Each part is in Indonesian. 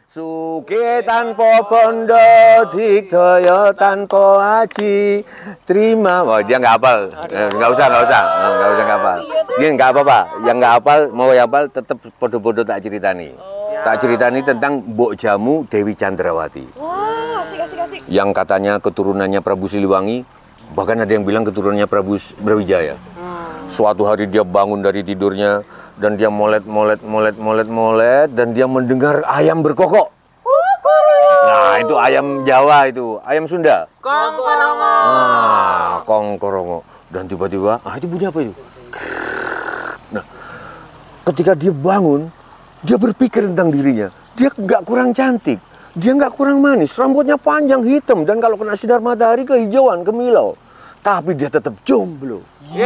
Suke tanpa bondo, digdaya tanpa aji. Terima. Wah, dia nggak hafal. Nggak usah hafal. Dia nggak apa-apa. Yang nggak hafal, mau hafal, tetap podo-podo tak ceritani. Tak ceritani tentang Mbok Jamu Dewi Chandrawati. Wah, asik. Yang katanya keturunannya Prabu Siliwangi, bahkan ada yang bilang keturunannya Prabu Brawijaya. Suatu hari dia bangun dari tidurnya dan dia molet dan dia mendengar ayam berkokok. Nah, itu ayam Jawa itu, ayam Sunda. Kongkorongo. Ah, kongkorongo. Dan tiba-tiba, itu bunyi apa itu? Nah, ketika dia bangun, dia berpikir tentang dirinya. Dia nggak kurang cantik, dia nggak kurang manis, rambutnya panjang hitam dan kalau kena sinar matahari kehijauan, kemilau. Tapi dia tetap jomblo.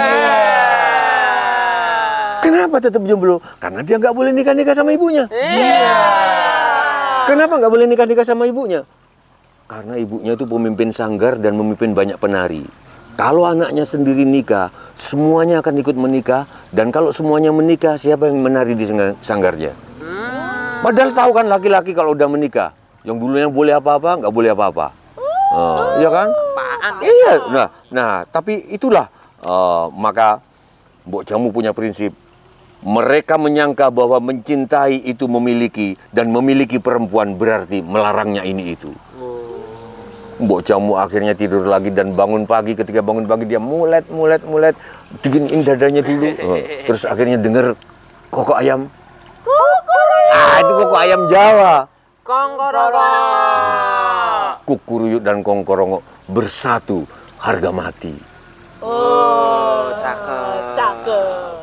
Kenapa tetap jomblo? Karena dia nggak boleh nikah-nikah sama ibunya. Kenapa nggak boleh nikah-nikah sama ibunya? Karena ibunya itu pemimpin sanggar dan memimpin banyak penari. Kalau anaknya sendiri nikah, semuanya akan ikut menikah. Dan kalau semuanya menikah, siapa yang menari di sanggarnya? Padahal tahu kan laki-laki kalau udah menikah, yang dulunya boleh apa-apa, nggak boleh apa-apa. Iya kan? Iya. Nah, tapi itulah maka Mbok Jamu punya prinsip. Mereka menyangka bahwa mencintai itu memiliki dan memiliki perempuan berarti melarangnya ini itu. Mbok Jamu akhirnya tidur lagi dan bangun pagi. Ketika bangun pagi dia mulet, dinginin dadanya dulu. Terus akhirnya dengar kokok ayam. Itu kokok ayam Jawa. Kongkorongo. Kukuruyuk dan kongkorongo bersatu harga mati. Oh, cakep.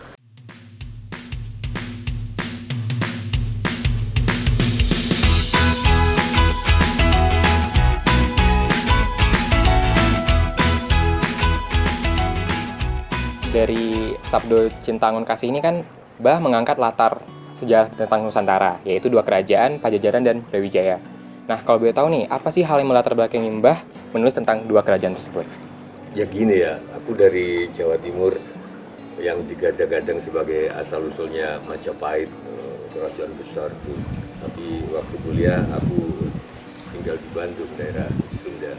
Dari Sabdo Cinta Angon Kasih ini kan Mbah mengangkat latar sejarah tentang Nusantara, yaitu dua kerajaan, Pajajaran dan Brawijaya. Nah, kalau boleh tahu nih, apa sih hal yang melatar belakangi Mbah menulis tentang dua kerajaan tersebut? Ya gini ya, aku dari Jawa Timur yang digadang-gadang sebagai asal-usulnya Majapahit, kerajaan besar itu. Tapi waktu kuliah aku tinggal di Bandung, daerah Sunda.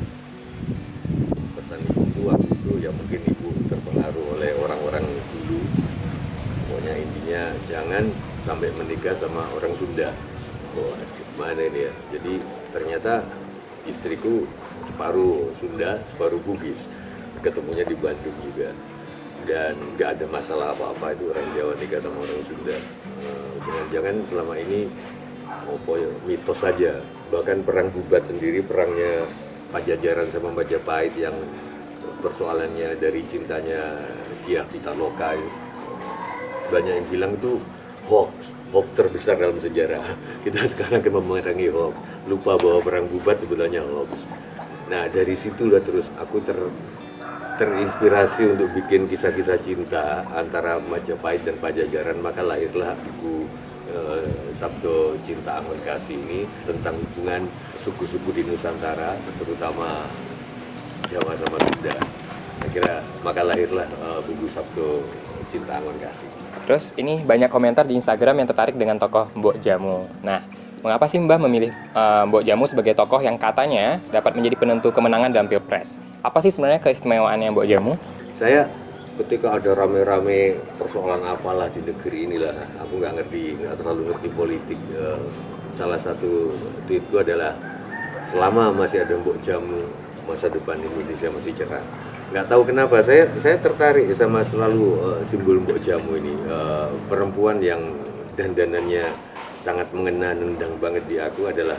Pesan ibu waktu itu ya mungkin ibu terpengaruh oleh orang-orang dulu. Pokoknya intinya jangan sampai menikah sama orang Sunda. Oh, mana ini ya? Jadi ternyata istriku separuh Sunda, separuh Bugis. Ketemunya di Bandung juga. Dan nggak ada masalah apa-apa itu orang Jawa nikah sama orang Sunda. Jangan-jangan selama ini mitos saja. Bahkan perang Bubat sendiri, perangnya Pajajaran sama Majapahit yang persoalannya dari cintanya Dyah Pitaloka, banyak yang bilang itu hoax terbesar dalam sejarah. Kita sekarang kan memerangi hoax, lupa bahwa perang Bubat sebenarnya hoax. Nah dari situlah terus aku terinspirasi untuk bikin kisah-kisah cinta antara Majapahit dan Pajajaran, maka lahirlah buku Sabdo Cinta Angon Kasih ini tentang hubungan suku-suku di Nusantara, terutama Jawa sama Sunda. Saya kira maka lahirlah buku Sabdo Cinta Angon Kasih. Terus ini banyak komentar di Instagram yang tertarik dengan tokoh Mbok Jamu. Nah, mengapa sih Mbah memilih Mbok Jamu sebagai tokoh yang katanya dapat menjadi penentu kemenangan dalam Pilpres? Apa sih sebenarnya keistimewaannya Mbok Jamu? Saya ketika ada rame-rame persoalan apalah di negeri inilah, aku nggak terlalu ngerti politik. Salah satu tweetku adalah selama masih ada Mbok Jamu, masa depan Indonesia masih cerah. Nggak tahu kenapa saya tertarik sama selalu simbol Mbok Jamu ini, perempuan yang dandanannya sangat mengena, nendang banget di aku adalah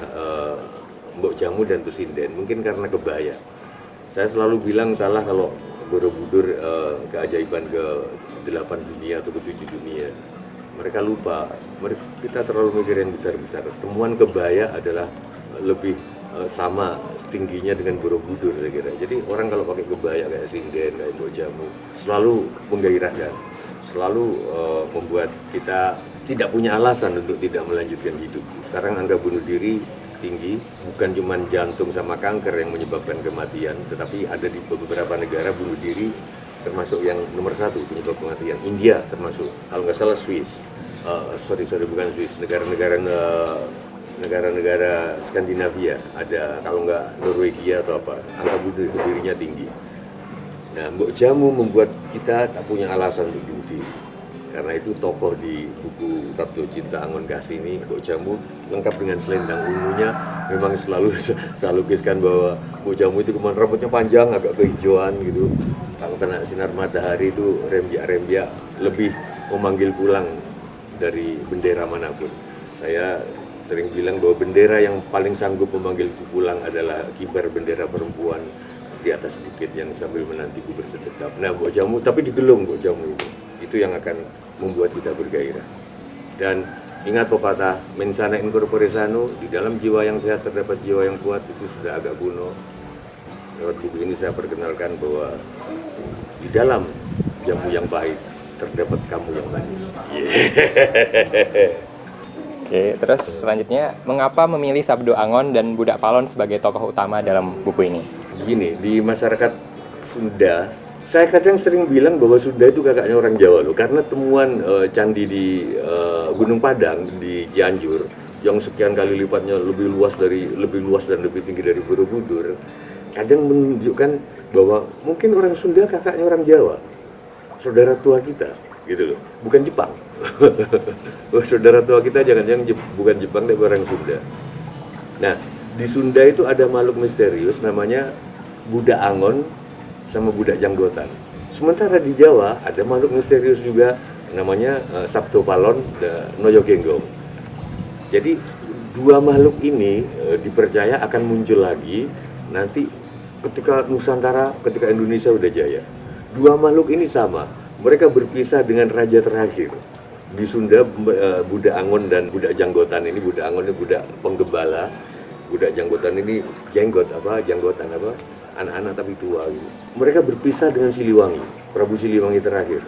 Mbok Jamu dan Tusinden. Mungkin karena kebaya. Saya selalu bilang salah kalau Borobudur keajaiban ke-8 dunia atau ke-7 dunia. Mereka lupa, kita terlalu mikir yang besar-besar. Temuan kebaya adalah lebih sama tingginya dengan Borobudur saya kira. Jadi orang kalau pakai kebaya kayak Sinden, kayak Mbok Jamu selalu menggairahkan, selalu membuat kita tidak punya alasan untuk tidak melanjutkan hidup. Sekarang angka bunuh diri tinggi, bukan cuma jantung sama kanker yang menyebabkan kematian, tetapi ada di beberapa negara bunuh diri termasuk yang nomor 1 penyebab kematian. India termasuk, kalau nggak salah Swiss, bukan Swiss, negara-negara negara-negara Skandinavia, ada kalau nggak Norwegia atau apa, angka bunuh dirinya tinggi. Nah, Mbok Jamu membuat kita tak punya alasan untuk bunuh diri. Karena itu tokoh di buku Sabdo Cinta Angon Kasih ini, Mbok Jamu lengkap dengan selendang ungunya, memang selalu saya lukiskan bahwa Mbok Jamu itu kemarin rambutnya panjang, agak kehijauan gitu. Kalau kena sinar matahari itu rembiak-rembiak, lebih memanggil pulang dari bendera manapun. Saya sering bilang bahwa bendera yang paling sanggup memanggilku pulang adalah kibar bendera perempuan di atas bukit yang sambil menantiku bersedekap. Nah, Mbok Jamu, tapi digelung Mbok Jamu itu yang akan membuat kita bergairah. Dan ingat pepatah mensana in corpore sano, di dalam jiwa yang sehat terdapat jiwa yang kuat, itu sudah agak kuno. Lewat buku ini saya perkenalkan bahwa di dalam jamu yang pahit terdapat kamu yang manis. Oke, terus selanjutnya, mengapa memilih Sabdo Angon dan Budak Palon sebagai tokoh utama dalam buku ini? Gini, di masyarakat Sunda, saya kadang sering bilang bahwa Sunda itu kakaknya orang Jawa loh, karena temuan candi di Gunung Padang di Cianjur yang sekian kali lipatnya lebih luas dan lebih tinggi dari Borobudur, kadang menunjukkan bahwa mungkin orang Sunda kakaknya orang Jawa, saudara tua kita, gitu loh, bukan Jepang. Saudara tua kita jangan-jangan bukan Jepang tapi orang Sunda. Nah, di Sunda itu ada makhluk misterius namanya Budak Angon sama Budak Janggotan. Sementara di Jawa ada makhluk misterius juga namanya Sabdo Palon dan Noyo Genggong. Jadi dua makhluk ini dipercaya akan muncul lagi nanti ketika Nusantara, ketika Indonesia udah jaya. Dua makhluk ini sama, mereka berpisah dengan raja terakhir. Di Sunda Budak Angon dan Budak Janggotan ini, Budak Angon ini budak penggembala, Budak Janggotan ini janggotan apa? Anak-anak tapi tua gitu. Mereka berpisah dengan Siliwangi, Prabu Siliwangi terakhir.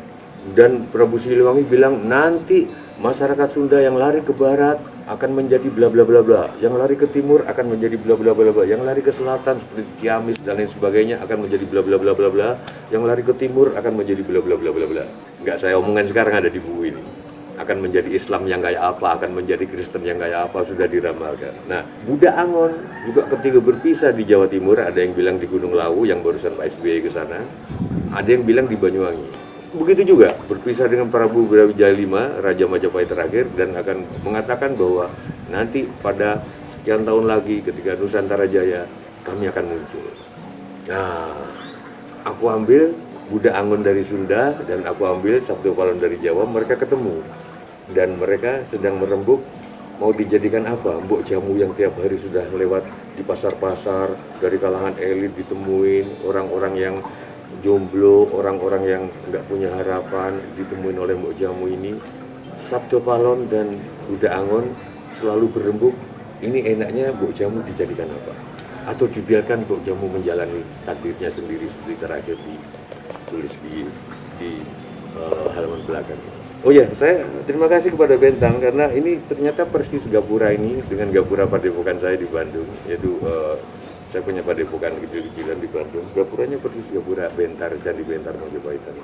Dan Prabu Siliwangi bilang nanti masyarakat Sunda yang lari ke barat akan menjadi bla bla bla bla, yang lari ke timur akan menjadi bla bla bla bla, yang lari ke selatan seperti Ciamis dan lain sebagainya akan menjadi bla bla bla bla bla, yang lari ke timur akan menjadi bla bla bla bla bla. Enggak saya omongkan sekarang, ada di buku ini. Akan menjadi Islam yang kayak apa, akan menjadi Kristen yang kayak apa, sudah diramalkan. Nah, Budak Angon juga ketika berpisah di Jawa Timur, ada yang bilang di Gunung Lawu yang barusan Pak SBY ke sana, ada yang bilang di Banyuwangi. Begitu juga berpisah dengan Prabu Brawijaya V, Raja Majapahit terakhir, dan akan mengatakan bahwa nanti pada sekian tahun lagi ketika Nusantara Jaya kami akan muncul. Nah, aku ambil Budak Angon dari Sunda dan aku ambil Sabdo Palon dari Jawa, mereka ketemu dan mereka sedang merembuk mau dijadikan apa? Mbok Jamu yang tiap hari sudah lewat di pasar-pasar, dari kalangan elit ditemuin, orang-orang yang jomblo, orang-orang yang nggak punya harapan ditemuin oleh Mbok Jamu ini. Sabdo Palon dan Budak Angon selalu berembuk, ini enaknya Mbok Jamu dijadikan apa? Atau dibiarkan Mbok Jamu menjalani takdirnya sendiri seperti terakhir ditulis di halaman belakang. Oh ya, saya terima kasih kepada Bentang karena ini ternyata persis Gapura ini dengan Gapura Padepokan saya di Bandung, yaitu saya punya padepokan kecil-kecilan di Bandung. Gapuranya persis Gapura Bentar, Candi Bentar Majapahitan.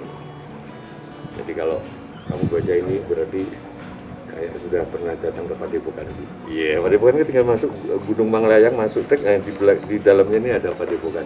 Jadi kalau kamu baca ini berarti kayak sudah pernah datang ke padepokan itu. Iya, padepokan itu tinggal masuk Gunung Manglayang, masuk di dalamnya ini ada padepokan.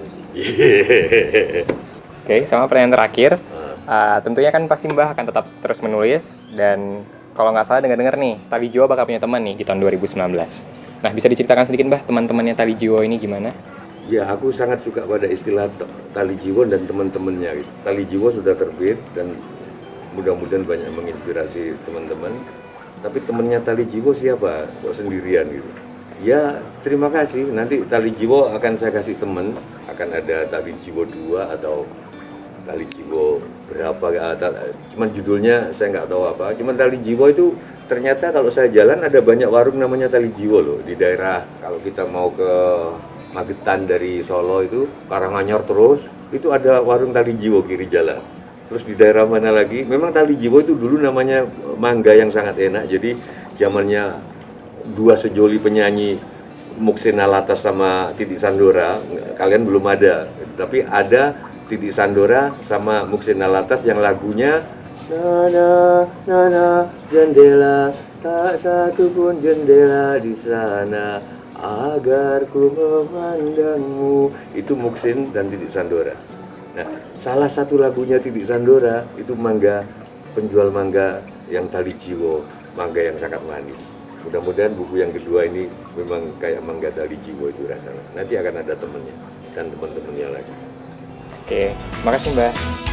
Oke, sama pertanyaan terakhir. Tentunya kan pasti Mbah akan tetap terus menulis, dan kalau nggak salah dengar-dengar nih, Tali Jiwo bakal punya teman nih di tahun 2019. Nah, bisa diceritakan sedikit Mbah, teman-temannya Tali Jiwo ini gimana? Ya, aku sangat suka pada istilah Tali Jiwo dan teman-temannya. Tali Jiwo sudah terbit dan mudah-mudahan banyak menginspirasi teman-teman. Tapi temannya Tali Jiwo siapa? Kok sendirian gitu? Ya, terima kasih. Nanti Tali Jiwo akan saya kasih teman. Akan ada Tali Jiwo 2 atau Tali Jiwo berapa, cuman judulnya saya nggak tahu apa. Cuman Tali Jiwo itu ternyata kalau saya jalan ada banyak warung namanya Tali Jiwo loh di daerah. Kalau kita mau ke Magetan dari Solo itu Karanganyar terus itu ada warung Tali Jiwo kiri jalan. Terus di daerah mana lagi? Memang Tali Jiwo itu dulu namanya mangga yang sangat enak. Jadi zamannya dua sejoli penyanyi Muksena Latas sama Titik Sandora, kalian belum ada, tapi ada Titik Sandora sama Muksena Latas yang lagunya Nana, Nana, jendela tak satu pun jendela di sana agar ku memandangmu. Itu Muksin dan Titik Sandora. Nah, salah satu lagunya Titik Sandora itu mangga, penjual mangga yang tali jiwo, mangga yang sangat manis. Mudah-mudahan buku yang kedua ini memang kayak mangga tali jiwo itu rasanya. Nanti akan ada temennya dan teman-temannya lagi. Oke, makasih Mbah.